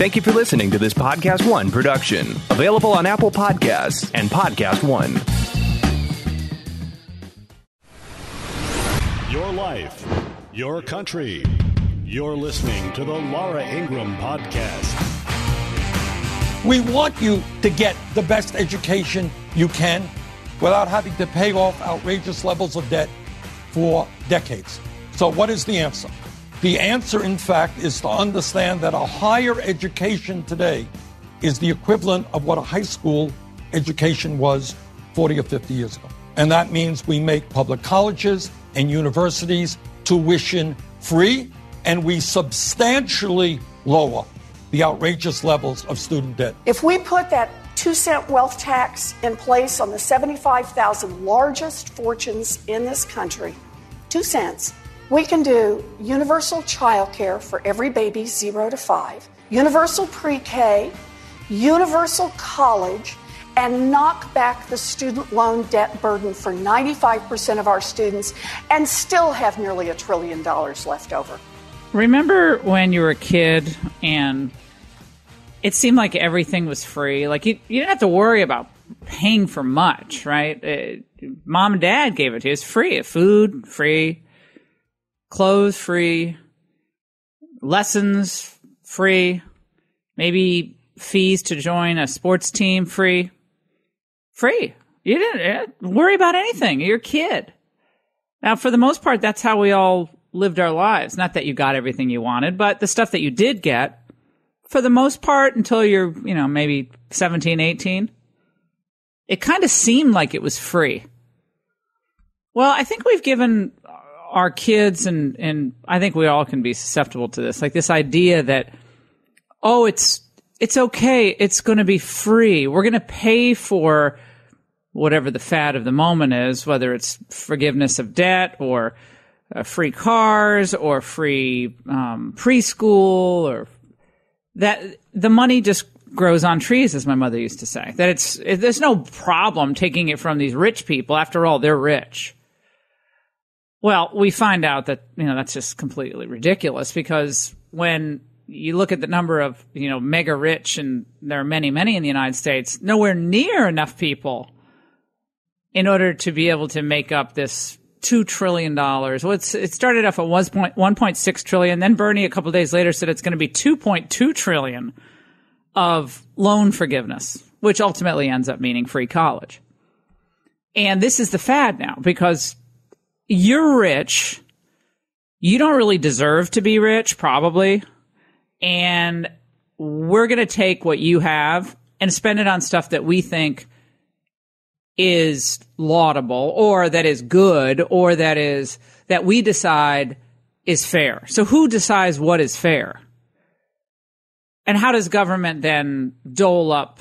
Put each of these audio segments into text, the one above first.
Thank you for listening to this Podcast One production, available on Apple Podcasts and Podcast One. Your life, your country. You're listening to the Laura Ingraham Podcast. We want you to get the best education you can without having to pay off outrageous levels of debt for decades. So what is the answer? The answer, in fact, is to understand that a higher education today is the equivalent of what a high school education was 40 or 50 years ago. And that means we make public colleges and universities tuition free, and we substantially lower the outrageous levels of student debt. If we put that 2-cent wealth tax in place on the 75,000 largest fortunes in this country, 2 cents, we can do universal child care for every baby 0 to 5, universal pre-K, universal college, and knock back the student loan debt burden for 95% of our students and still have nearly $1 trillion left over. Remember when you were a kid and it seemed like everything was free? Like you didn't have to worry about paying for much, right? Mom and dad gave it to you. It's free. Food, free. Clothes, free. Lessons, free. Maybe fees to join a sports team, free. Free. You didn't worry about anything. You're a kid. Now, for the most part, that's how we all lived our lives. Not that you got everything you wanted, but the stuff that you did get, for the most part, until you're, maybe 17, 18, it kind of seemed like it was free. Well, I think we've given our kids, and I think we all can be susceptible to this, like this idea that, it's okay, it's going to be free. We're going to pay for whatever the fad of the moment is, whether it's forgiveness of debt or free cars or free preschool, or that the money just grows on trees, as my mother used to say. That there's no problem taking it from these rich people. After all, they're rich. Well, we find out that, that's just completely ridiculous, because when you look at the number of, mega rich, and there are many, many in the United States, nowhere near enough people in order to be able to make up this $2 trillion. Well, it started off at 1.6 trillion. Then Bernie, a couple of days later, said it's going to be 2.2 trillion of loan forgiveness, which ultimately ends up meaning free college. And this is the fad now, because you're rich. You don't really deserve to be rich, probably. And we're going to take what you have and spend it on stuff that we think is laudable, or that is good, or that we decide is fair. So who decides what is fair? And how does government then dole out,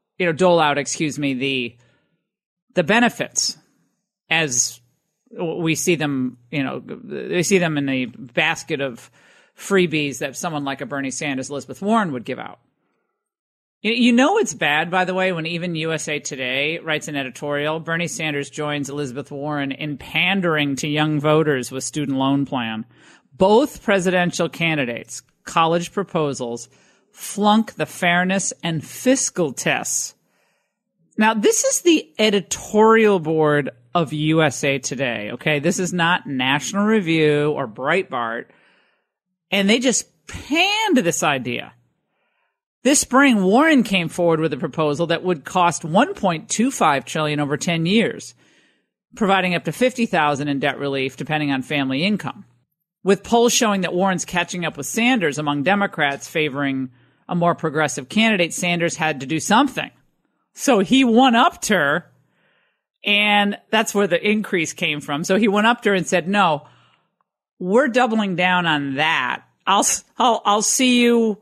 the benefits as we see them, they see them in the basket of freebies that someone like a Bernie Sanders, Elizabeth Warren would give out. It's bad, by the way, when even USA Today writes an editorial, Bernie Sanders joins Elizabeth Warren in pandering to young voters with student loan plan. Both presidential candidates' college proposals flunk the fairness and fiscal tests. Now, this is the editorial board of USA Today, okay? This is not National Review or Breitbart. And they just panned this idea. This spring, Warren came forward with a proposal that would cost $1.25 trillion over 10 years, providing up to $50,000 in debt relief depending on family income. With polls showing that Warren's catching up with Sanders among Democrats favoring a more progressive candidate, Sanders had to do something. So he one-upped her, and that's where the increase came from. So he one-upped her and said, no, we're doubling down on that. I'll see you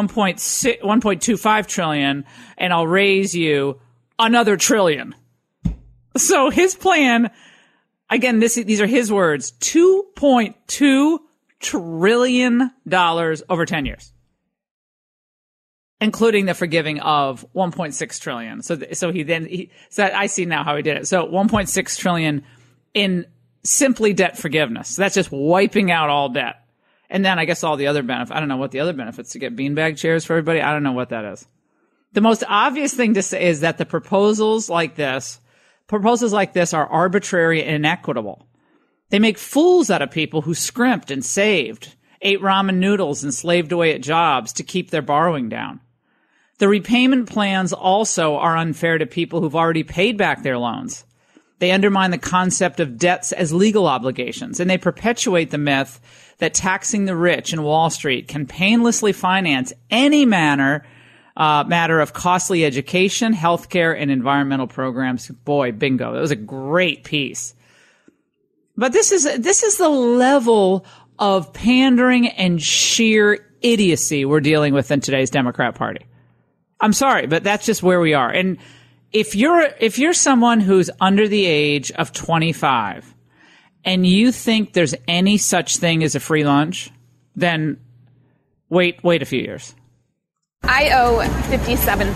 1.25 trillion, and I'll raise you another trillion. So his plan, again, these are his words, $2.2 trillion over 10 years, including the forgiving of 1.6 trillion. So I see now how he did it. So 1.6 trillion in simply debt forgiveness. So that's just wiping out all debt. And then I guess all the other benefits. I don't know what the other benefits to get beanbag chairs for everybody. I don't know what that is. The most obvious thing to say is that the proposals like this are arbitrary and inequitable. They make fools out of people who scrimped and saved, ate ramen noodles and slaved away at jobs to keep their borrowing down. The repayment plans also are unfair to people who've already paid back their loans. They undermine the concept of debts as legal obligations, and they perpetuate the myth that taxing the rich in Wall Street can painlessly finance any matter of costly education, healthcare, and environmental programs. Boy, bingo. That was a great piece. But this is the level of pandering and sheer idiocy we're dealing with in today's Democrat Party. I'm sorry, but that's just where we are. And if you're someone who's under the age of 25 and you think there's any such thing as a free lunch, then wait a few years. I owe $57,000.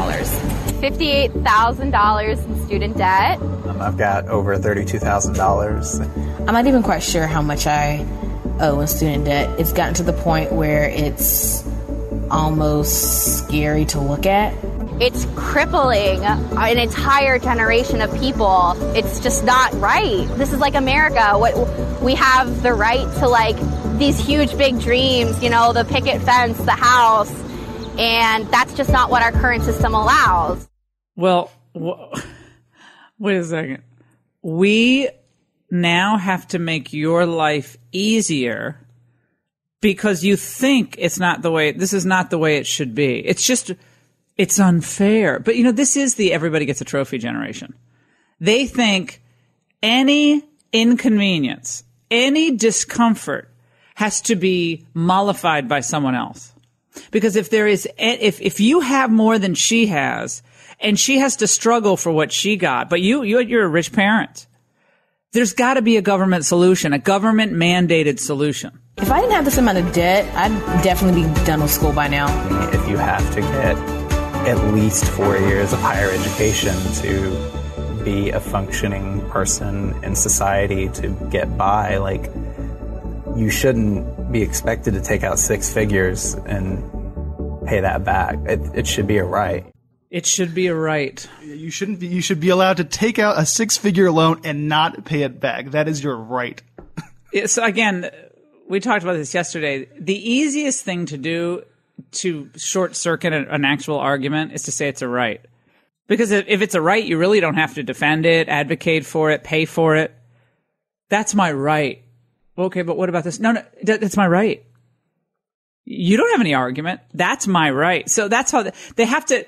$58,000 in student debt. I've got over $32,000. I'm not even quite sure how much I owe in student debt. It's gotten to the point where it's almost scary to look at. It's crippling an entire generation of people. It's just not right. This is like America. We have the right to like these huge big dreams, the picket fence, the house, and that's just not what our current system allows. Well, wait a second. We now have to make your life easier because you think this is not the way it should be. It's unfair. But this is the everybody gets a trophy generation. They think any inconvenience, any discomfort has to be mollified by someone else. Because if you have more than she has, and she has to struggle for what she got, but you're a rich parent, there's got to be a government solution, a government mandated solution. If I didn't have this amount of debt, I'd definitely be done with school by now. If you have to get at least 4 years of higher education to be a functioning person in society to get by, you shouldn't be expected to take out six figures and pay that back. It should be a right. It should be a right. You shouldn't be. You should be allowed to take out a six-figure loan and not pay it back. That is your right. So again, we talked about this yesterday. The easiest thing to do to short circuit an actual argument is to say it's a right. Because if it's a right, you really don't have to defend it, advocate for it, pay for it. That's my right. Okay, but what about this? No, that's my right. You don't have any argument. That's my right. So that's how they have to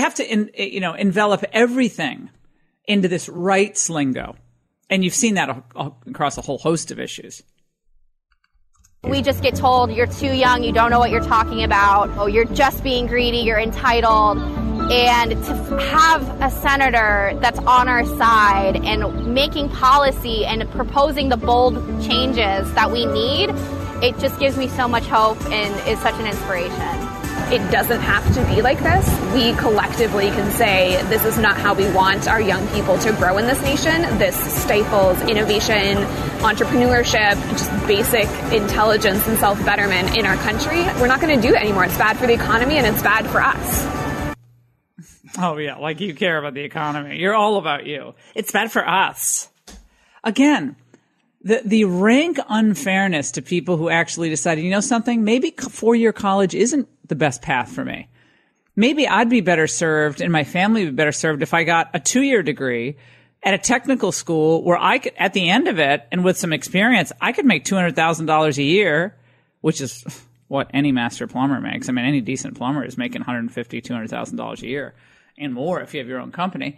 envelop everything into this rights lingo. And you've seen that across a whole host of issues. We just get told you're too young, you don't know what you're talking about, oh, you're just being greedy, you're entitled. And to have a senator that's on our side and making policy and proposing the bold changes that we need, it just gives me so much hope and is such an inspiration. It doesn't have to be like this. We collectively can say this is not how we want our young people to grow in this nation. This stifles innovation, entrepreneurship, just basic intelligence and self-betterment in our country. We're not going to do it anymore. It's bad for the economy and it's bad for us. Oh, yeah, like you care about the economy. You're all about you. It's bad for us. Again, the rank unfairness to people who actually decided, something, maybe 4-year college isn't the best path for me. Maybe I'd be better served and my family would be better served if I got a 2-year degree at a technical school where I could, at the end of it and with some experience, I could make $200,000 a year, which is what any master plumber makes. I mean, any decent plumber is making $150,000, $200,000 a year and more if you have your own company.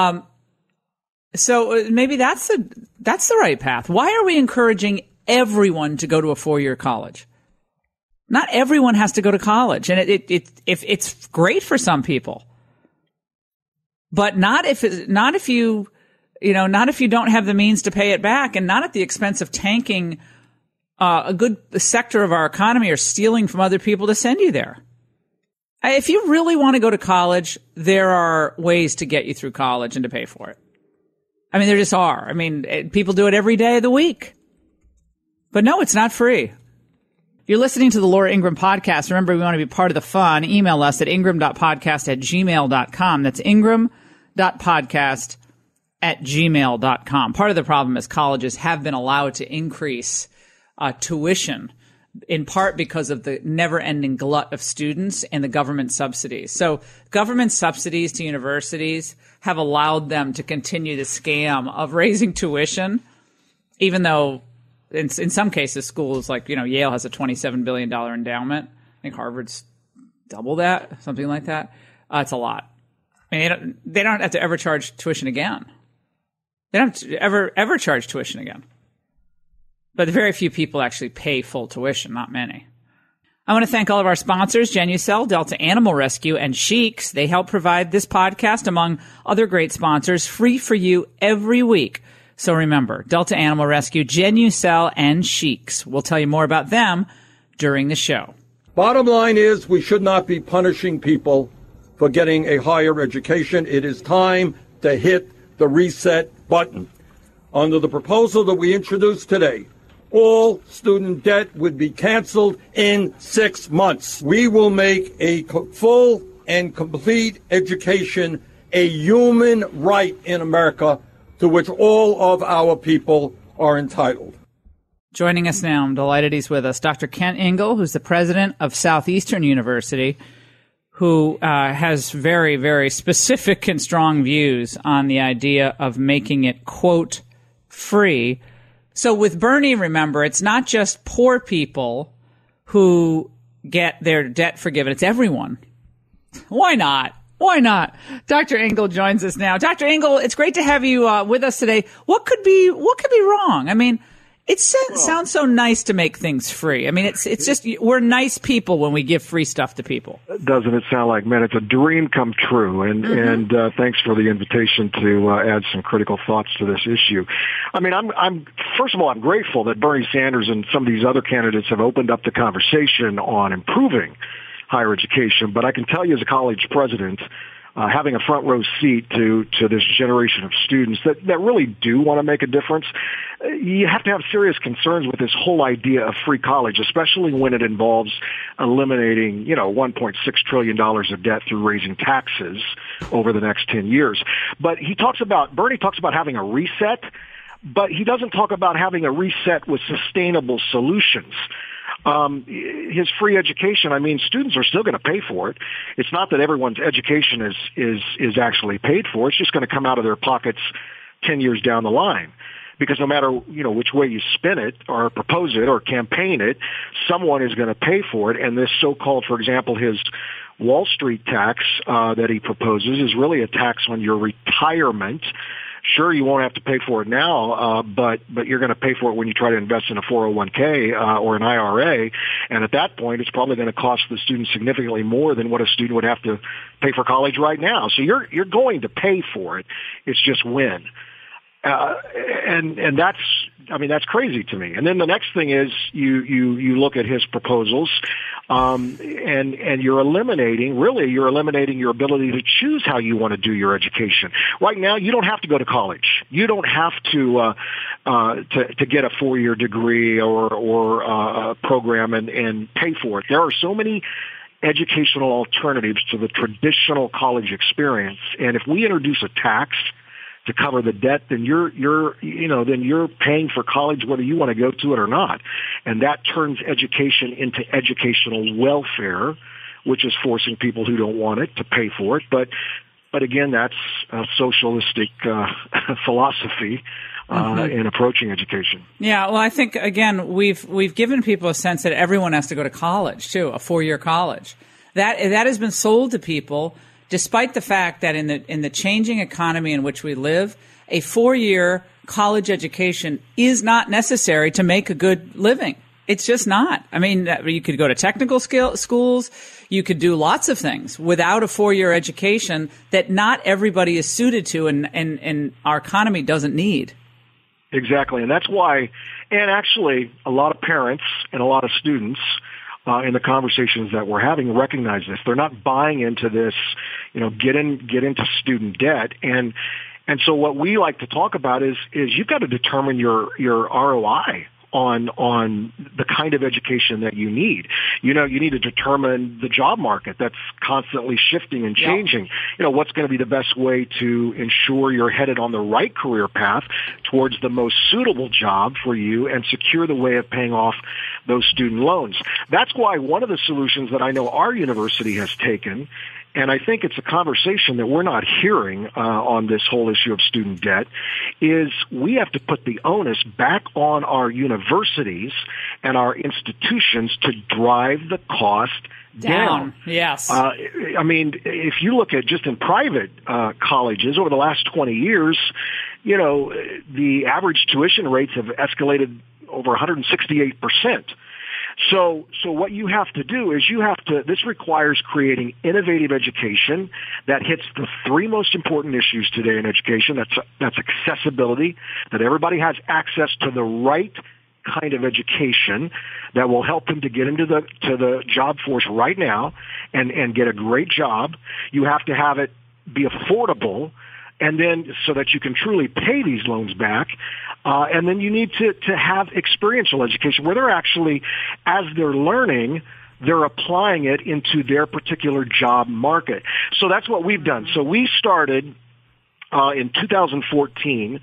So maybe that's the right path. Why are we encouraging everyone to go to a 4-year college? Not everyone has to go to college, and if it's great for some people, but not if you don't have the means to pay it back, and not at the expense of tanking a good sector of our economy or stealing from other people to send you there. If you really want to go to college, there are ways to get you through college and to pay for it. I mean, there just are. I mean, people do it every day of the week. But no, it's not free. You're listening to the Laura Ingraham Podcast. Remember, we want to be part of the fun. Email us at ingram.podcast@gmail.com. That's ingram.podcast@gmail.com. Part of the problem is colleges have been allowed to increase tuition, in part because of the never-ending glut of students and the government subsidies. So government subsidies to universities have allowed them to continue the scam of raising tuition, even though in some cases, schools like, Yale has a $27 billion endowment. I think Harvard's double that, something like that. It's a lot. I mean, they don't have to ever charge tuition again. They don't have to ever charge tuition again. But very few people actually pay full tuition, not many. I want to thank all of our sponsors, Genucel, Delta Animal Rescue, and Sheiks. They help provide this podcast, among other great sponsors, free for you every week. So remember, Delta Animal Rescue, Genucel, and Sheiks. We'll tell you more about them during the show. Bottom line is we should not be punishing people for getting a higher education. It is time to hit the reset button. Under the proposal that we introduced today, all student debt would be canceled in 6 months. We will make a full and complete education a human right in America, to which all of our people are entitled. Joining us now, I'm delighted he's with us, Dr. Kent Ingle, who's the president of Southeastern University, who has very, very specific and strong views on the idea of making it, quote, free. So with Bernie, remember, it's not just poor people who get their debt forgiven. It's everyone. Why not? Why not? Dr. Ingle joins us now. Dr. Ingle, it's great to have you with us today. What could be wrong? I mean, it sounds so nice to make things free. I mean, it's just we're nice people when we give free stuff to people. Doesn't it sound like, man, it's a dream come true. And thanks for the invitation to add some critical thoughts to this issue. I mean, I'm first of all, I'm grateful that Bernie Sanders and some of these other candidates have opened up the conversation on improving higher education, but I can tell you as a college president, having a front row seat to this generation of students that really do want to make a difference, you have to have serious concerns with this whole idea of free college, especially when it involves eliminating, $1.6 trillion of debt through raising taxes over the next 10 years. But Bernie talks about having a reset, but he doesn't talk about having a reset with sustainable solutions. His free education, I mean, students are still going to pay for it. It's not that everyone's education is actually paid for. It's just going to come out of their pockets 10 years down the line. Because no matter, which way you spin it or propose it or campaign it, someone is going to pay for it. And this so-called, for example, his Wall Street tax that he proposes is really a tax on your retirement. Sure, you won't have to pay for it now, but you're going to pay for it when you try to invest in a 401k or an IRA, and at that point, it's probably going to cost the student significantly more than what a student would have to pay for college right now. So you're going to pay for it. It's just when. And that's crazy to me. And then the next thing is you look at his proposals, and you're eliminating your ability to choose how you want to do your education. Right now, you don't have to go to college. You don't have to get a 4-year degree or a program and pay for it. There are so many educational alternatives to the traditional college experience. And if we introduce a tax to cover the debt, then you're paying for college whether you want to go to it or not. And that turns education into educational welfare, which is forcing people who don't want it to pay for it. But again, that's a socialistic philosophy in approaching education. Yeah, well, I think again we've given people a sense that everyone has to go to college too, a 4-year college. That has been sold to people, despite the fact that in the changing economy in which we live, a 4-year college education is not necessary to make a good living. It's just not. I mean, you could go to technical schools. You could do lots of things without a 4-year education that not everybody is suited to and our economy doesn't need. Exactly. And that's why, and actually a lot of parents and a lot of students in the conversations that we're having recognize this. They're not buying into this, get into student debt. And so what we like to talk about is you've got to determine your ROI on the kind of education that you need. You need to determine the job market that's constantly shifting and changing. What's going to be the best way to ensure you're headed on the right career path towards the most suitable job for you and secure the way of paying off those student loans. That's why one of the solutions that I know our university has taken, and I think it's a conversation that we're not hearing on this whole issue of student debt, is we have to put the onus back on our universities and our institutions to drive the cost down. Yes. If you look at just in private colleges over the last 20 years, the average tuition rates have escalated over 168%. So what you have to do is this requires creating innovative education that hits the three most important issues today in education. That's accessibility, that everybody has access to the right kind of education that will help them to get into the job force right now and get a great job. You have to have it be affordable, and then so that you can truly pay these loans back. And then you need to have experiential education where they're actually, as they're learning, they're applying it into their particular job market. So that's what we've done. So we started in 2014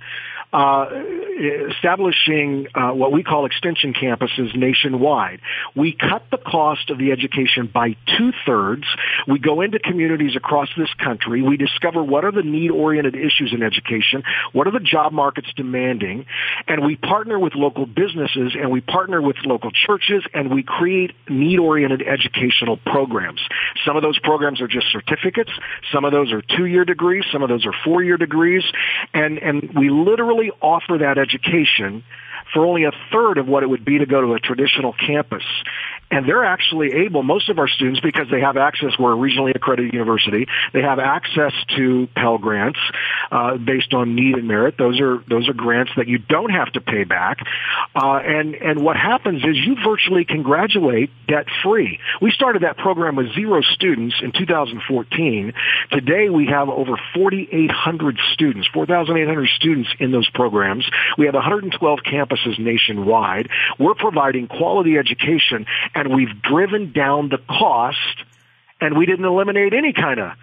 establishing what we call extension campuses nationwide. We cut the cost of the education by 2/3. We go into communities across this country. We discover what are the need-oriented issues in education, what are the job markets demanding, and we partner with local businesses and we partner with local churches and we create need-oriented educational programs. Some of those programs are just certificates. Some of those are 2-year degrees. Some of those are 4-year degrees. And we literally offer that education for only 1/3 of what it would be to go to a traditional campus. And they're actually able, most of our students, because they have access, we're a regionally accredited university, they have access to Pell Grants based on need and merit. Those are grants that you don't have to pay back. And what happens is you virtually can graduate debt-free. We started that program with 0 students in 2014. Today we have over 4,800 students, 4,800 students in those programs. We have 112 campuses nationwide. We're providing quality education, and we've driven down the cost, and we didn't eliminate any kind of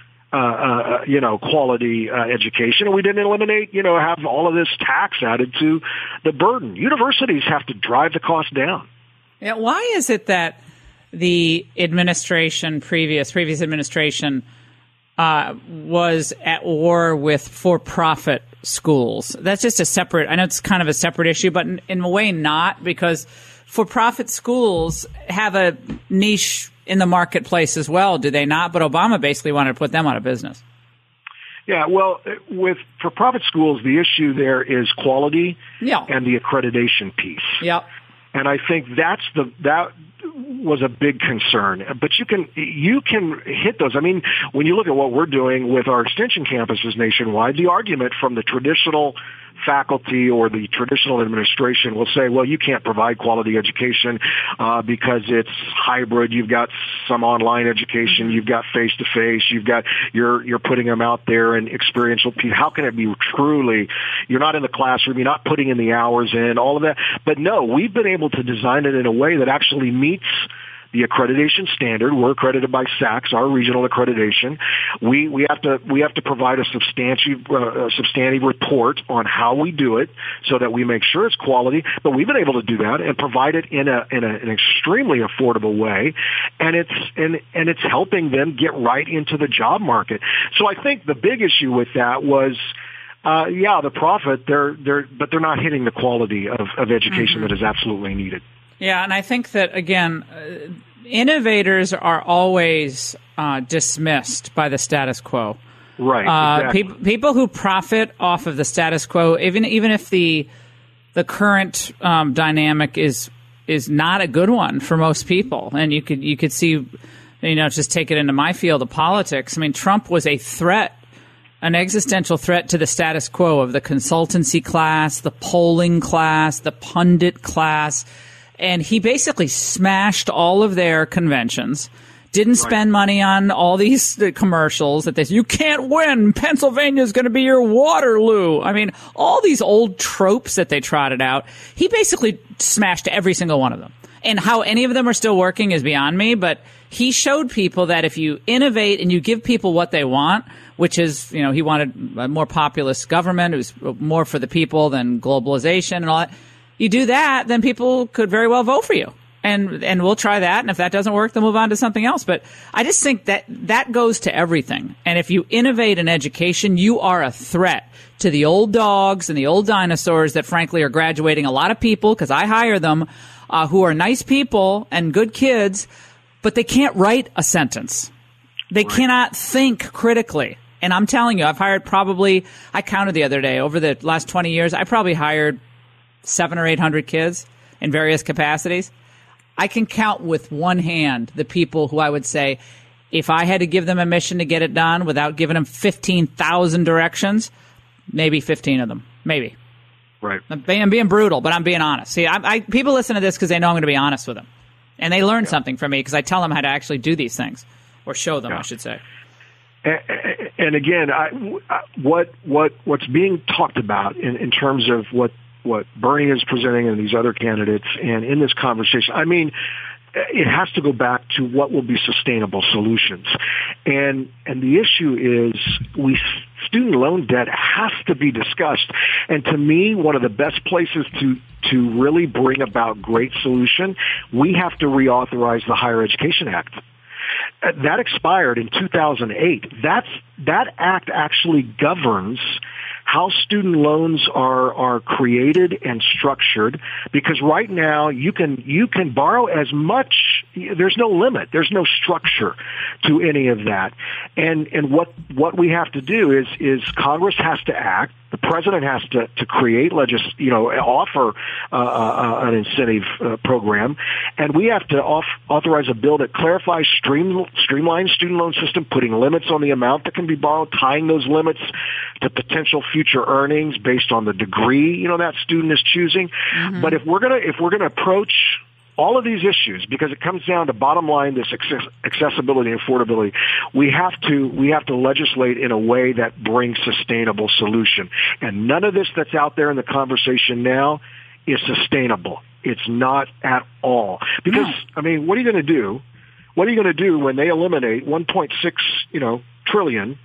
quality education, and we didn't eliminate, have all of this tax added to the burden. Universities have to drive the cost down. Yeah, why is it that the administration, previous administration, was at war with for-profit schools? That's just a separate, I know it's kind of a separate issue, but in a way not, because for-profit schools have a niche in the marketplace as well, do they not? But Obama basically wanted to put them out of business. Yeah, well, with for-profit schools, the issue there is quality and the accreditation piece. Yep. And I think that was a big concern. But you can hit those. I mean, when you look at what we're doing with our extension campuses nationwide, the argument from the traditional faculty or the traditional administration will say, well, you can't provide quality education because it's hybrid. You've got some online education. You've got face-to-face. You're putting them out there in experiential piece. How can it be truly, you're not in the classroom, you're not putting in the hours in, all of that. But no, we've been able to design it in a way that actually meets the accreditation standard. We're accredited by SACS, our regional accreditation. We have to provide a substantive report on how we do it so that we make sure it's quality. But we've been able to do that and provide it in an extremely affordable way, and it's helping them get right into the job market. So I think the big issue with that was, the profit. But they're not hitting the quality of education that is absolutely needed. Yeah, and I think that, again, innovators are always dismissed by the status quo. Right, exactly. People who profit off of the status quo, even if the current dynamic is not a good one for most people, and you could see, just take it into my field of politics. I mean, Trump was a threat, an existential threat to the status quo of the consultancy class, the polling class, the pundit class. And he basically smashed all of their conventions, didn't spend money on all these commercials that you can't win. Pennsylvania's going to be your Waterloo. I mean, all these old tropes that they trotted out. He basically smashed every single one of them. And how any of them are still working is beyond me, but he showed people that if you innovate and you give people what they want, which is, he wanted a more populist government, it was more for the people than globalization and all that. You do that, then people could very well vote for you. And we'll try that. And if that doesn't work, they'll move on to something else. But I just think that goes to everything. And if you innovate in education, you are a threat to the old dogs and the old dinosaurs that frankly are graduating a lot of people, because I hire them, who are nice people and good kids, but they can't write a sentence. They cannot think critically. And I'm telling you, I've hired I counted the other day, over the last 20 years, I probably hired 700 or 800 kids in various capacities. I can count with one hand the people who I would say, if I had to give them a mission to get it done without giving them 15,000 directions, maybe 15 of them. Maybe. Right. I'm being brutal, but I'm being honest. See, people listen to this because they know I'm going to be honest with them. And they learn something from me because I tell them how to actually do these things. Or show them, I should say. And again, what's being talked about in terms of what Bernie is presenting and these other candidates and in this conversation, I mean, it has to go back to what will be sustainable solutions. And the issue is student loan debt has to be discussed. And to me, one of the best places to really bring about great solution, we have to reauthorize the Higher Education Act. That expired in 2008. That act actually governs how student loans are created and structured, because right now you can borrow as much. There's no limit. There's no structure to any of that. And what we have to do is Congress has to act. The president has to create offer an incentive program, and we have to authorize a bill that clarifies, streamlines student loan system, putting limits on the amount that can be borrowed, tying those limits to potential future earnings based on the degree that student is choosing. Mm-hmm. But if we're gonna approach all of these issues, because it comes down to bottom line, this accessibility and affordability, we have to legislate in a way that brings sustainable solution. And none of this that's out there in the conversation now is sustainable. It's not at all. Because, I mean, what are you going to do? What are you going to do when they eliminate 1.6, trillion,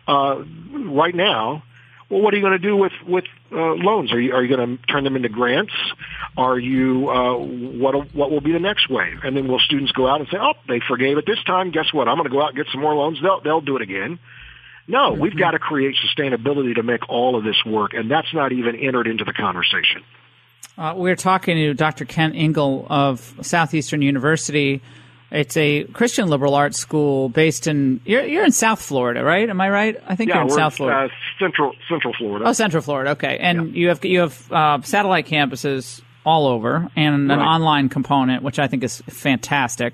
right now? Well, what are you going to do with loans? Are you going to turn them into grants? Are you what will be the next wave? And then will students go out and say, "Oh, they forgave it this time. Guess what? I'm going to go out and get some more loans. They'll do it again." No, we've got to create sustainability to make all of this work, and that's not even entered into the conversation. We're talking to Dr. Kent Ingle of Southeastern University. It's a Christian liberal arts school based in. You're in South Florida, right? Am I right? I think you're in South Florida. Central Florida. Oh, Central Florida. Okay, and you have satellite campuses all over, and an online component, which I think is fantastic.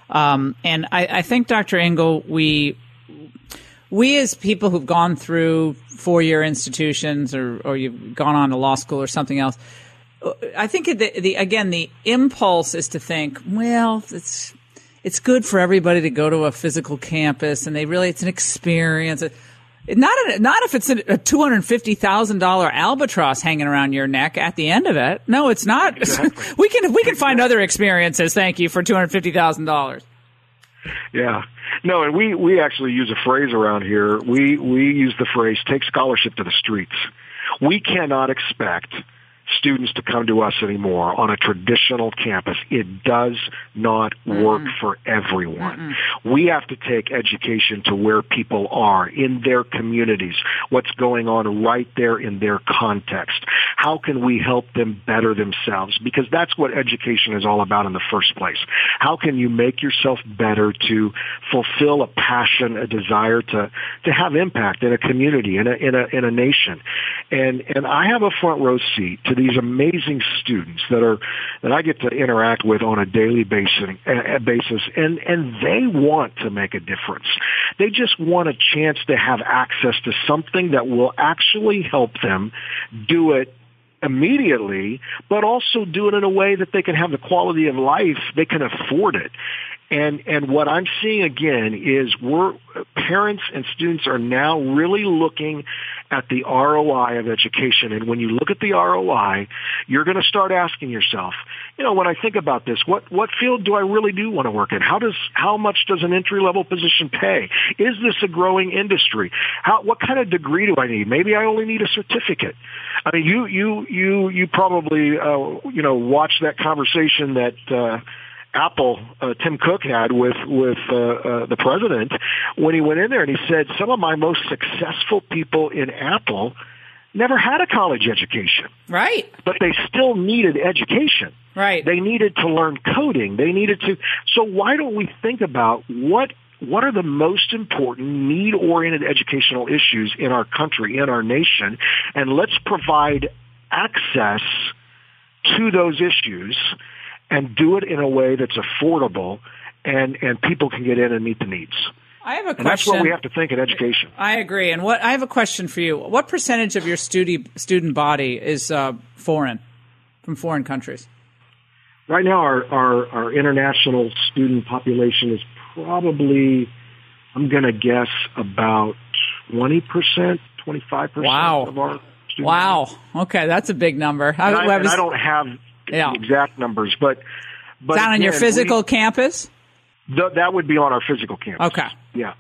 And I think, Dr. Ingle, we as people who've gone through 4-year institutions, or you've gone on to law school or something else, I think the impulse is to think, well, it's good for everybody to go to a physical campus, and it's an experience. Not if it's a $250,000 albatross hanging around your neck at the end of it. No, it's not. Exactly. we can find other experiences. Thank you, for $250,000. Yeah. No, and we actually use a phrase around here. We use the phrase "take scholarship to the streets." We cannot expect students to come to us anymore on a traditional campus. It does not work for everyone. We have to take education to where people are in their communities, what's going on right there in their context. How can we help them better themselves? Because that's what education is all about in the first place. How can you make yourself better to fulfill a passion, a desire to have impact in a community, in a nation? And I have a front row seat to these amazing students that I get to interact with on a daily basis, and they want to make a difference. They just want a chance to have access to something that will actually help them do it immediately, but also do it in a way that they can have the quality of life, they can afford it. And what I'm seeing again is parents and students are now really looking at the ROI of education. And when you look at the ROI, you're going to start asking yourself, when I think about this, what field do I really do want to work in? How much does an entry level position pay? Is this a growing industry? What kind of degree do I need? Maybe I only need a certificate. I mean, you probably watched that conversation that Apple, Tim Cook had with the president when he went in there, and he said some of my most successful people in Apple never had a college education. Right. But they still needed education. Right. They needed to learn coding. They needed to. So why don't we think about what are the most important need-oriented educational issues in our country, in our nation, and let's provide access to those issues and do it in a way that's affordable and people can get in and meet the needs. I have a question. And that's what we have to think in education. I agree. And I have a question for you. What percentage of your student body is from foreign countries? Right now, our international student population is probably, I'm going to guess, about 20%, 25% of our students. Wow. Okay, that's a big number. I don't have the exact numbers, but down on your physical campus? That would be on our physical campus. Okay. Yeah.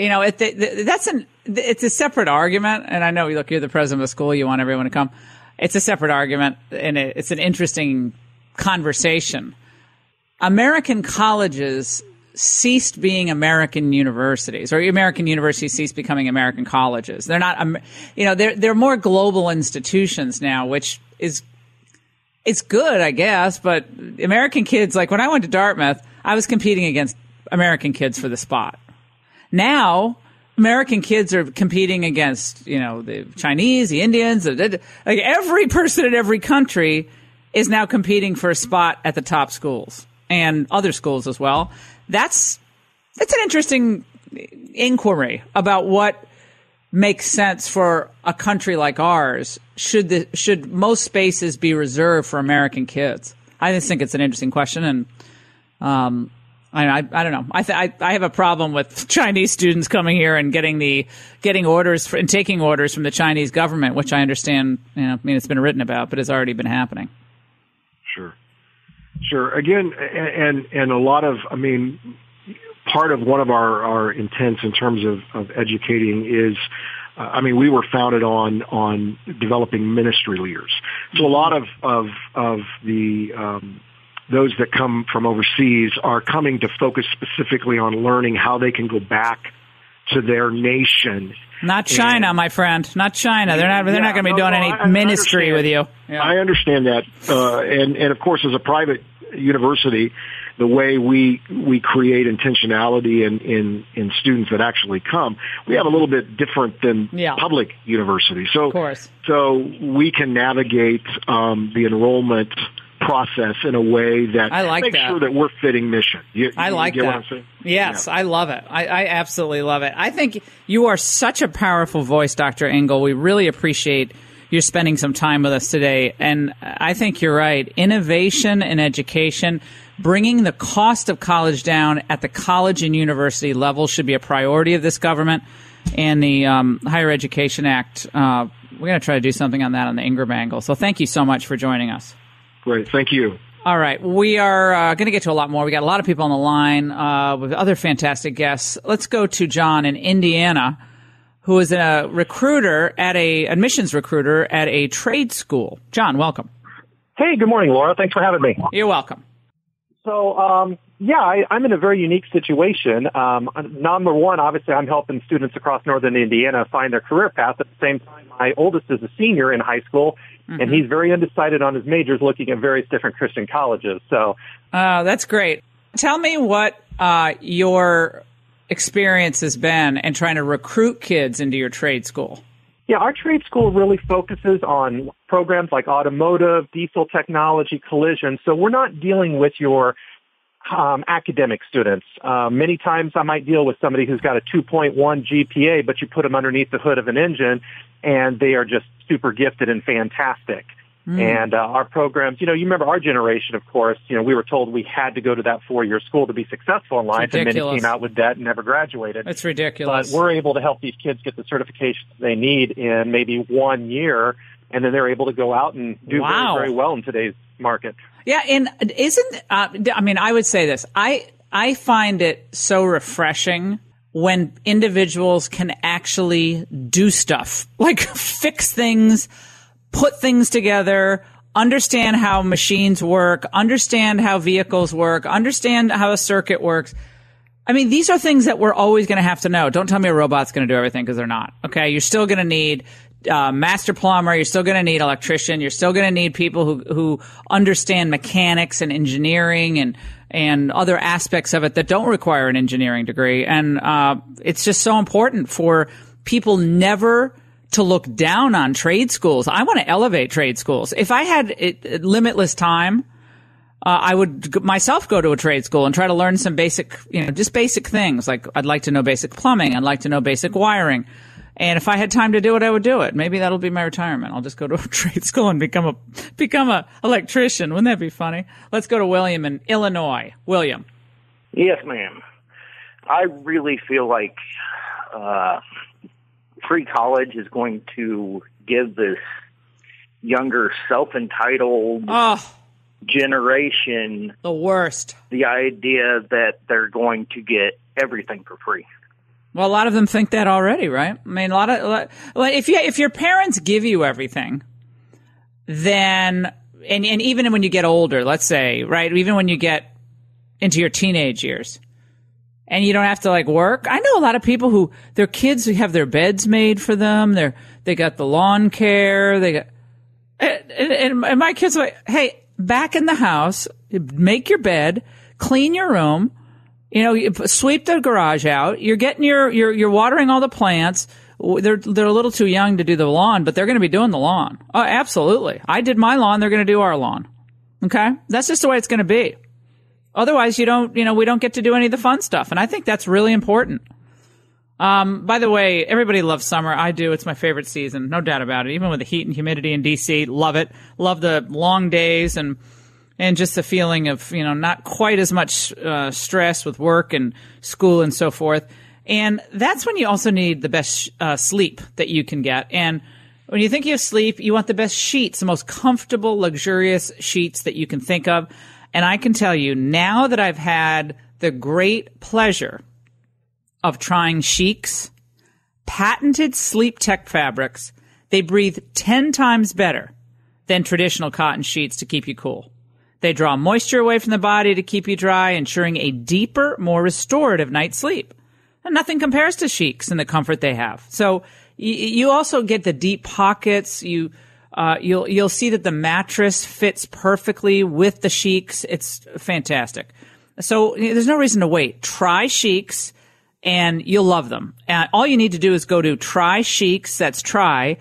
It's a separate argument, and I know, look, you're the president of the school, you want everyone to come. It's a separate argument, and it's an interesting conversation. American colleges ceased being American universities, or American universities ceased becoming American colleges. They're not, they're more global institutions now, which is, it's good, I guess, but American kids, like when I went to Dartmouth, I was competing against American kids for the spot. Now, American kids are competing against, the Chinese, the Indians, like every person in every country is now competing for a spot at the top schools and other schools as well. That's an interesting inquiry about what makes sense for a country like ours. Should most spaces be reserved for American kids? I just think it's an interesting question, and I don't know. I have a problem with Chinese students coming here and getting orders and taking orders from the Chinese government, which I understand. It's been written about, but it's already been happening. Sure. Again, and a lot of, part of one of our intents in terms of educating is, we were founded on developing ministry leaders. So a lot of the those that come from overseas are coming to focus specifically on learning how they can go back to their nation. Not China, my friend. Not China. They're not going to be doing any ministry with you. Yeah. I understand that. And of course, as a private university, the way we create intentionality in students that actually come, we have a little bit different than public universities. So, of course. So we can navigate the enrollment process in a way that makes sure that we're fitting mission. I like that. What I'm saying? Yes, yeah. I love it. I absolutely love it. I think you are such a powerful voice, Dr. Engel. We really appreciate you spending some time with us today. And I think you're right. Innovation in education, bringing the cost of college down at the college and university level should be a priority of this government. And the Higher Education Act, we're going to try to do something on that on the Ingram angle. So thank you so much for joining us. Great. Thank you. All right. We are going to get to a lot more. We got a lot of people on the line with other fantastic guests. Let's go to John in Indiana, who is a admissions recruiter at a trade school. John, welcome. Hey, good morning, Laura. Thanks for having me. You're welcome. So, I'm in a very unique situation. Number one, obviously, I'm helping students across northern Indiana find their career path. At the same time, my oldest is a senior in high school, and he's very undecided on his majors, looking at various different Christian colleges. So, that's great. Tell me what your experience has been in trying to recruit kids into your trade school. Yeah, our trade school really focuses on programs like automotive, diesel technology, collision. So we're not dealing with your academic students. Many times I might deal with somebody who's got a 2.1 GPA, but you put them underneath the hood of an engine and they are just super gifted and fantastic. And our programs, you remember our generation, of course, we were told we had to go to that 4-year school to be successful in life, and many came out with debt and never graduated. It's ridiculous. But we're able to help these kids get the certifications they need in maybe 1 year, and then they're able to go out and do very, very well in today's market. Yeah, and I would say this. I find it so refreshing when individuals can actually do stuff, like fix things, put things together, understand how machines work, understand how vehicles work, understand how a circuit works. I mean, these are things that we're always going to have to know. Don't tell me a robot's going to do everything, because they're not. Okay, you're still going to need master plumber. You're still going to need electrician. You're still going to need people who understand mechanics and engineering and other aspects of it that don't require an engineering degree. And it's just so important for people never to look down on trade schools. I want to elevate trade schools. If I had limitless time, I would myself go to a trade school and try to learn some basic, just basic things. Like, I'd like to know basic plumbing. I'd like to know basic wiring. And if I had time to do it, I would do it. Maybe that'll be my retirement. I'll just go to a trade school and become a electrician. Wouldn't that be funny? Let's go to William in Illinois. William. Yes, ma'am. I really feel like free college is going to give this younger, self-entitled generation the worst. The idea that they're going to get everything for free. Well, a lot of them think that already, right? I mean, if your parents give you everything, then and even when you get older, let's say, right, even when you get into your teenage years, and you don't have to work. I know a lot of people who their kids who have their beds made for them. They got the lawn care. They got and my kids are like, hey, back in the house, make your bed, clean your room. You sweep the garage out. You're getting you're watering all the plants. They're a little too young to do the lawn, but they're going to be doing the lawn. Oh, absolutely. I did my lawn. They're going to do our lawn. Okay. That's just the way it's going to be. Otherwise, we don't get to do any of the fun stuff. And I think that's really important. By the way, everybody loves summer. I do. It's my favorite season. No doubt about it. Even with the heat and humidity in DC, love it. Love the long days and just the feeling of, not quite as much stress with work and school and so forth. And that's when you also need the best sleep that you can get. And when you think of sleep, you want the best sheets, the most comfortable, luxurious sheets that you can think of. And I can tell you, now that I've had the great pleasure of trying Chic's patented sleep tech fabrics, they breathe 10 times better than traditional cotton sheets to keep you cool. They draw moisture away from the body to keep you dry, ensuring a deeper, more restorative night's sleep. And nothing compares to Chic's and the comfort they have. So you also get the deep pockets. You'll see that the mattress fits perfectly with the Chic's. It's fantastic. So there's no reason to wait. Try Chic's and you'll love them. All you need to do is go to Try Chic's. That's try,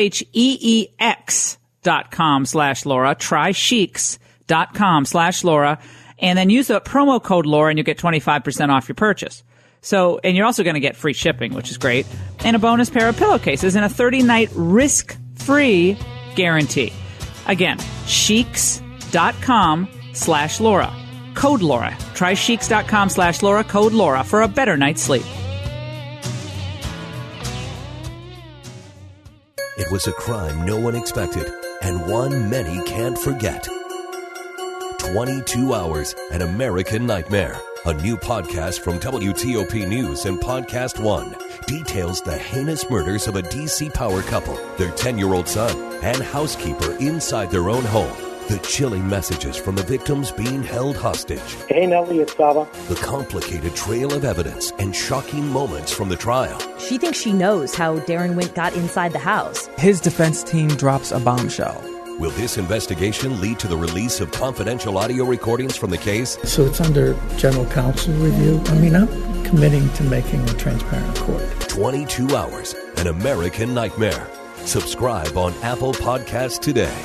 SHEEX.com/Laura. TryChic's.com/Laura. And then use the promo code Laura and you'll get 25% off your purchase. So, and you're also going to get free shipping, which is great, and a bonus pair of pillowcases and a 30-night risk-free guarantee. Again, Chic's.com/Laura. Code Laura. Try Chic's.com/Laura. Code Laura for a better night's sleep. It was a crime no one expected, and one many can't forget. 22 Hours, An American Nightmare. A new podcast from WTOP News and Podcast One details the heinous murders of a D.C. power couple, their 10-year-old son, and housekeeper inside their own home. The chilling messages from the victims being held hostage. Hey, Nellie, it's Saba. The complicated trail of evidence and shocking moments from the trial. She thinks she knows how Darren Wint got inside the house. His defense team drops a bombshell. Will this investigation lead to the release of confidential audio recordings from the case? So it's under general counsel review. I mean, I'm committing to making a transparent court. 22 Hours, An American Nightmare. Subscribe on Apple Podcasts today.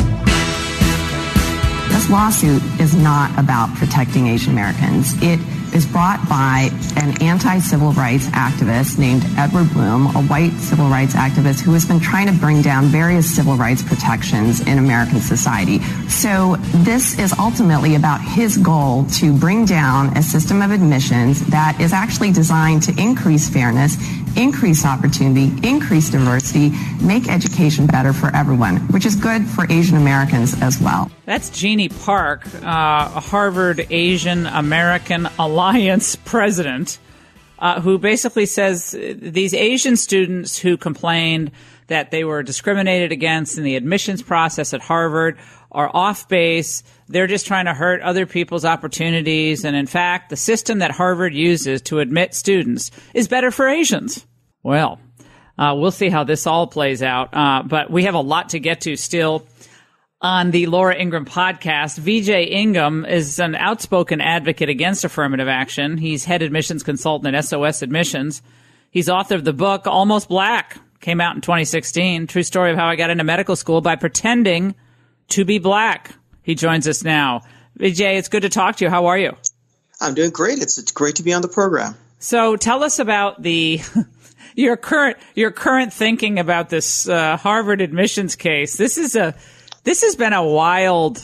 This lawsuit is not about protecting Asian Americans. It is brought by an anti-civil rights activist named Edward Bloom, a white civil rights activist who has been trying to bring down various civil rights protections in American society. So this is ultimately about his goal to bring down a system of admissions that is actually designed to increase fairness, increase opportunity, increase diversity, make education better for everyone, which is good for Asian Americans as well. That's Jeannie Park, a Harvard Asian American Alliance president, who basically says these Asian students who complained that they were discriminated against in the admissions process at Harvard are off base. They're just trying to hurt other people's opportunities. And in fact, the system that Harvard uses to admit students is better for Asians. Well, we'll see how this all plays out. But we have a lot to get to still on the Laura Ingraham podcast. Vijay Ingham is an outspoken advocate against affirmative action. He's head admissions consultant at SOS Admissions. He's author of the book Almost Black, came out in 2016. True story of how I got into medical school by pretending to be black. He joins us now. Vijay, it's good to talk to you. How are you? I'm doing great. It's great to be on the program. So tell us about your current thinking about this Harvard admissions case. This has been a wild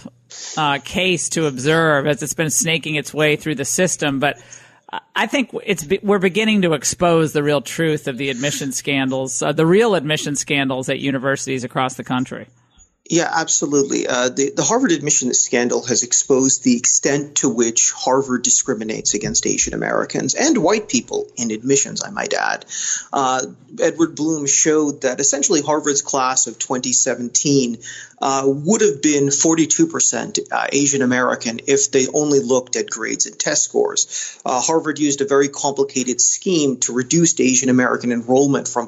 case to observe as it's been snaking its way through the system. But I think we're beginning to expose the real truth of the admission scandals, the real admission scandals at universities across the country. Yeah, absolutely. The Harvard admissions scandal has exposed the extent to which Harvard discriminates against Asian Americans and white people in admissions, I might add. Edward Bloom showed that essentially Harvard's class of 2017 would have been 42% Asian American if they only looked at grades and test scores. Harvard used a very complicated scheme to reduce Asian American enrollment from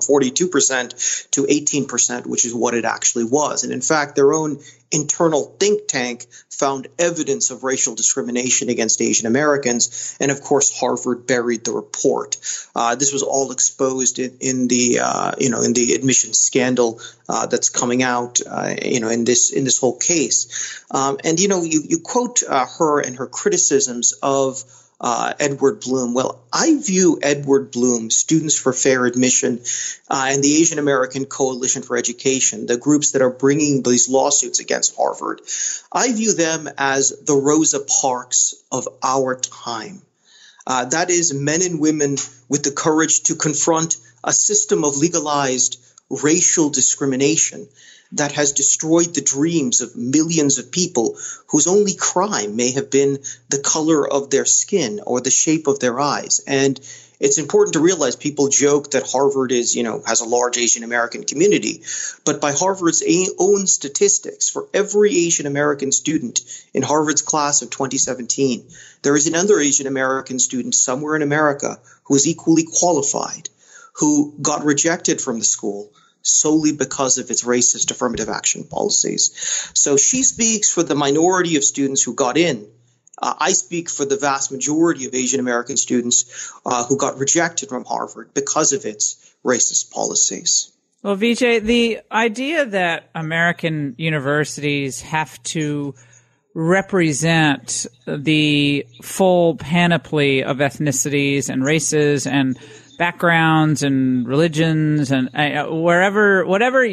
42% to 18%, which is what it actually was. And in fact, their own internal think tank found evidence of racial discrimination against Asian Americans, and of course, Harvard buried the report. This was all exposed in the admissions scandal that's coming out, in this whole case. And you quote her and her criticisms of Edward Bloom. Well, I view Edward Bloom, Students for Fair Admission, and the Asian American Coalition for Education, the groups that are bringing these lawsuits against Harvard, I view them as the Rosa Parks of our time. That is, men and women with the courage to confront a system of legalized racial discrimination that has destroyed the dreams of millions of people whose only crime may have been the color of their skin or the shape of their eyes. And it's important to realize people joke that Harvard has a large Asian American community. But by Harvard's own statistics, for every Asian American student in Harvard's class of 2017, there is another Asian American student somewhere in America who is equally qualified, who got rejected from the school solely because of its racist affirmative action policies. So she speaks for the minority of students who got in. I speak for the vast majority of Asian American students who got rejected from Harvard because of its racist policies. Well, Vijay, the idea that American universities have to represent the full panoply of ethnicities and races and backgrounds and religions and whatever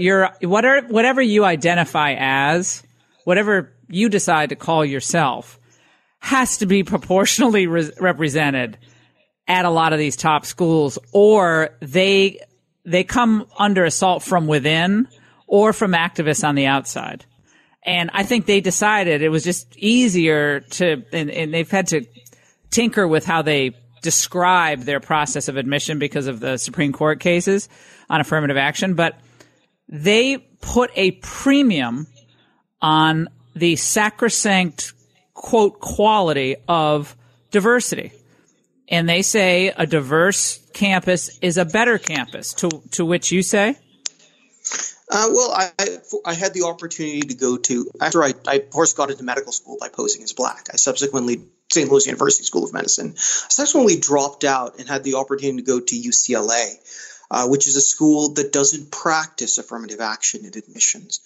you identify as, whatever you decide to call yourself, has to be proportionally represented at a lot of these top schools, or they come under assault from within or from activists on the outside. And I think they decided it was just easier and they've had to tinker with how they describe their process of admission because of the Supreme Court cases on affirmative action, but they put a premium on the sacrosanct, quote, quality of diversity. And they say a diverse campus is a better campus, to which you say? Well, I had the opportunity to go to, after I of course got into medical school by posing as black. I subsequently, St. Louis University School of Medicine, subsequently dropped out and had the opportunity to go to UCLA, which is a school that doesn't practice affirmative action in admissions.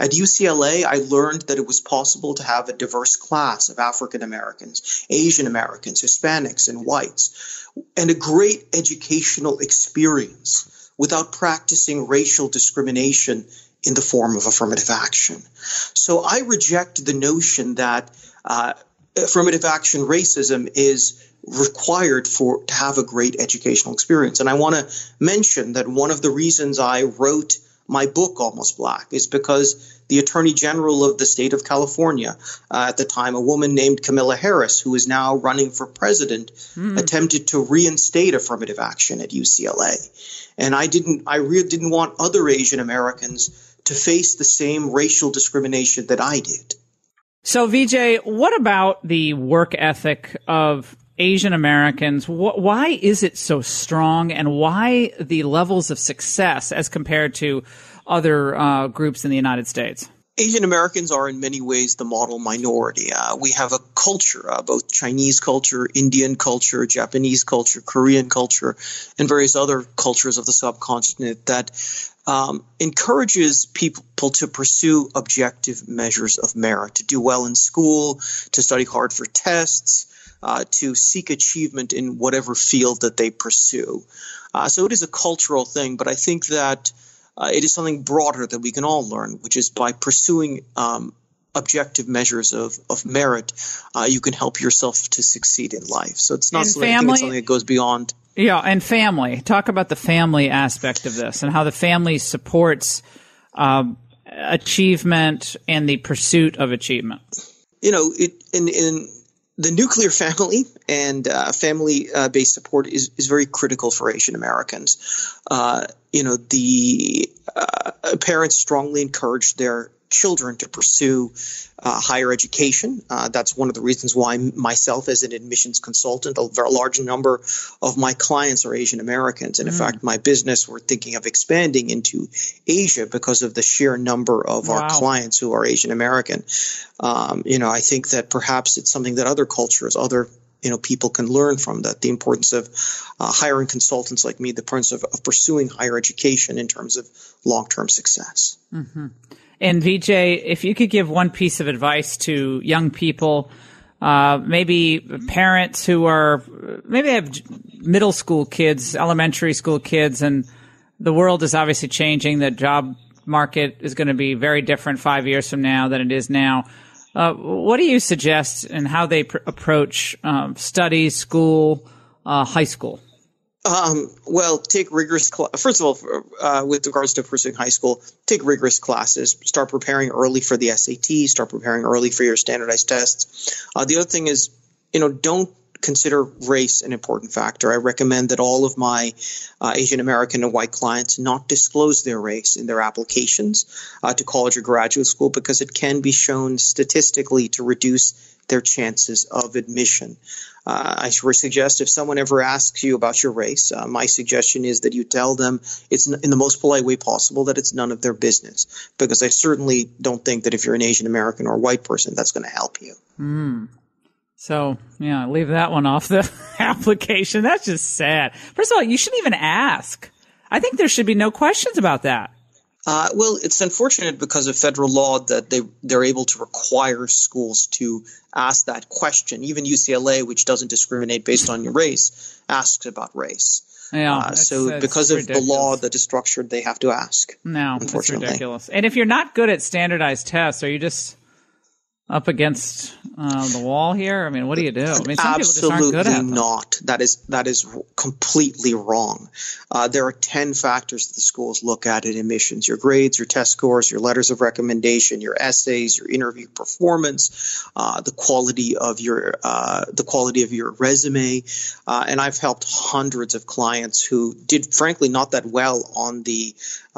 At UCLA, I learned that it was possible to have a diverse class of African Americans, Asian Americans, Hispanics, and whites, and a great educational experience without practicing racial discrimination in the form of affirmative action. So I reject the notion that affirmative action racism is required to have a great educational experience. And I want to mention that one of the reasons I wrote my book, Almost Black, is because the Attorney General of the state of California, at the time, a woman named Kamala Harris, who is now running for president, attempted to reinstate affirmative action at UCLA. And I really didn't want other Asian Americans to face the same racial discrimination that I did. So, Vijay, what about the work ethic of Asian Americans? Why is it so strong, and why the levels of success as compared to other groups in the United States? Asian Americans are in many ways the model minority. We have a culture, both Chinese culture, Indian culture, Japanese culture, Korean culture, and various other cultures of the subcontinent that encourages people to pursue objective measures of merit, to do well in school, to study hard for tests, to seek achievement in whatever field that they pursue. So it is a cultural thing, but I think that it is something broader that we can all learn, which is by pursuing objective measures of merit, you can help yourself to succeed in life. So it's not something that goes beyond. Yeah, and family. Talk about the family aspect of this and how the family supports achievement and the pursuit of achievement. In the nuclear family and family-based support is very critical for Asian Americans. The parents strongly encourage their children to pursue higher education. That's one of the reasons why myself, as an admissions consultant, a very large number of my clients are Asian Americans. And in fact, my business, we're thinking of expanding into Asia because of the sheer number of our clients who are Asian American. I think that perhaps it's something that other cultures, people can learn from, that the importance of hiring consultants like me, the importance of pursuing higher education in terms of long-term success. Mm-hmm. And Vijay, if you could give one piece of advice to young people, maybe parents who maybe have middle school kids, elementary school kids, and the world is obviously changing. The job market is going to be very different 5 years from now than it is now. What do you suggest in how they approach studies, school, high school? Well, take rigorous first of all, with regards to pursuing high school, take rigorous classes. Start preparing early for the SAT. Start preparing early for your standardized tests. The other thing is, don't consider race an important factor. I recommend that all of my Asian American and white clients not disclose their race in their applications to college or graduate school, because it can be shown statistically to reduce their chances of admission. I would suggest if someone ever asks you about your race, my suggestion is that you tell them it's in the most polite way possible that it's none of their business, because I certainly don't think that if you're an Asian American or a white person, that's going to help you. So, yeah, leave that one off the application. That's just sad. First of all, you shouldn't even ask. I think there should be no questions about that. Well, it's unfortunate because of federal law that they're able to require schools to ask that question. Even UCLA, which doesn't discriminate based on your race, asks about race. Yeah, so because of the law that is structured, they have to ask. No, unfortunately. It's ridiculous. And if you're not good at standardized tests, are you just up against the wall here? I mean, what do you do? I mean, some people just aren't good at them. Absolutely not. That is completely wrong. There are 10 factors that the schools look at in admissions: your grades, your test scores, your letters of recommendation, your essays, your interview performance, the quality of your resume. And I've helped hundreds of clients who did, frankly, not that well on the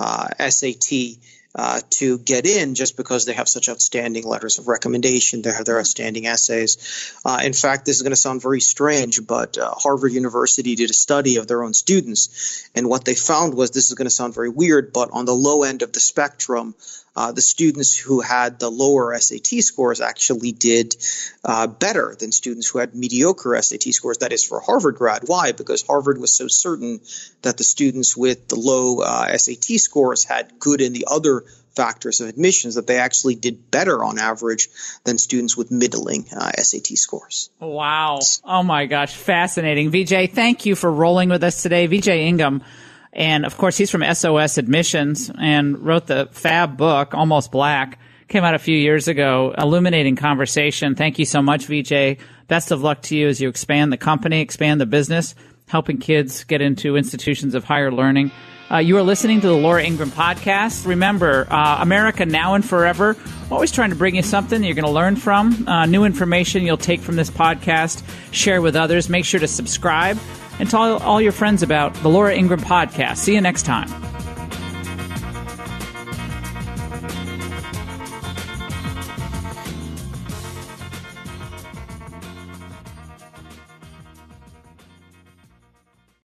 SAT to get in just because they have such outstanding letters of recommendation, they have their outstanding essays. In fact, this is going to sound very strange, but Harvard University did a study of their own students, and what they found was, this is going to sound very weird, but on the low end of the spectrum, the students who had the lower SAT scores actually did better than students who had mediocre SAT scores. That is for Harvard grad. Why? Because Harvard was so certain that the students with the low SAT scores had good in the other factors of admissions that they actually did better on average than students with middling SAT scores. Wow. Oh, my gosh. Fascinating. Vijay, thank you for rolling with us today. Vijay Ingham. And, of course, he's from SOS Admissions and wrote the fab book, Almost Black. Came out a few years ago. Illuminating conversation. Thank you so much, Vijay. Best of luck to you as you expand the company, expand the business, helping kids get into institutions of higher learning. You are listening to the Laura Ingraham Podcast. Remember, America Now and Forever. Always trying to bring you something you're going to learn from, new information you'll take from this podcast, share with others. Make sure to subscribe and tell all your friends about the Laura Ingraham Podcast. See you next time.